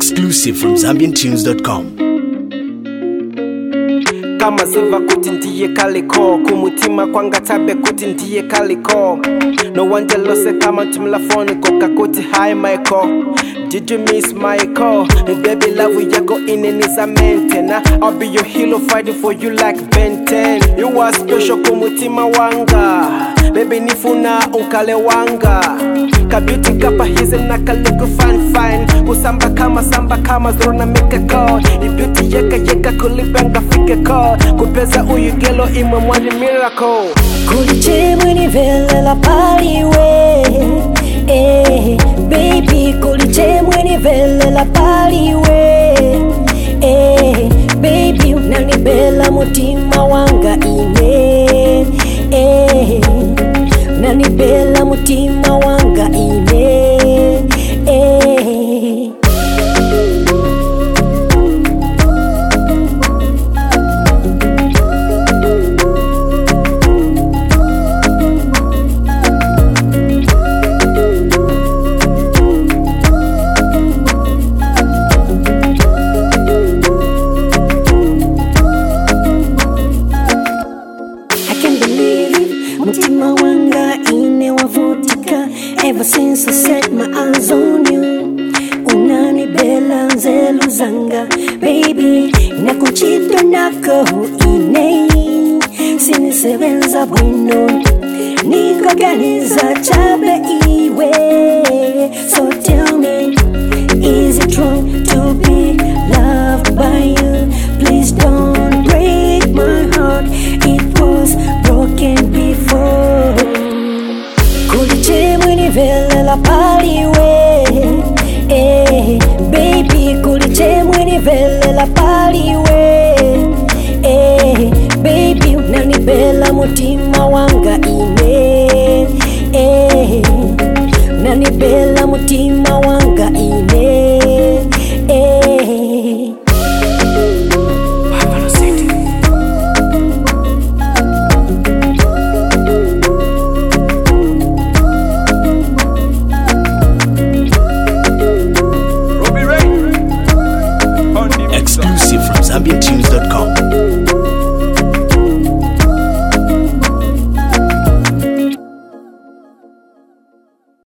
Exclusive from ZambianTunes.com. Kama ziva kuti ndiye kaliko kumutima kwanga tabe kuti ndiye kaliko. No one jealous kama tumla phone koka kuti hi Michael. Did you miss my call? Baby love yako inenizamente na I'll be your hero fighting for you like Ben 10. You are special kumutima wanga. Baby nifuna unkale wanga. Kabeauty kapa hizi na kaluku fine. Kusamba kama zrona make a call. Beauty yeka kulipenga fike call. Kupeza uyu gelo imwe mwani miracle. Kuliche mwini vele la paliwe baby kuliche mwini vele la paliwe baby unanibela mutima wanga ine unanibela mutima wanga ine Mutima wanga inewavutika. Ever since I set my eyes on you, unanibela nzelu zanga baby nakuchito nako ine sinisebenza bwino nikoganiza chabe iwe. So tell me, is it wrong to be loved by you? Please don't break my heart, it was broken before. Kuliche mwini vele la paliwe baby kuliche mwini vele la paliwe baby unanibela mutima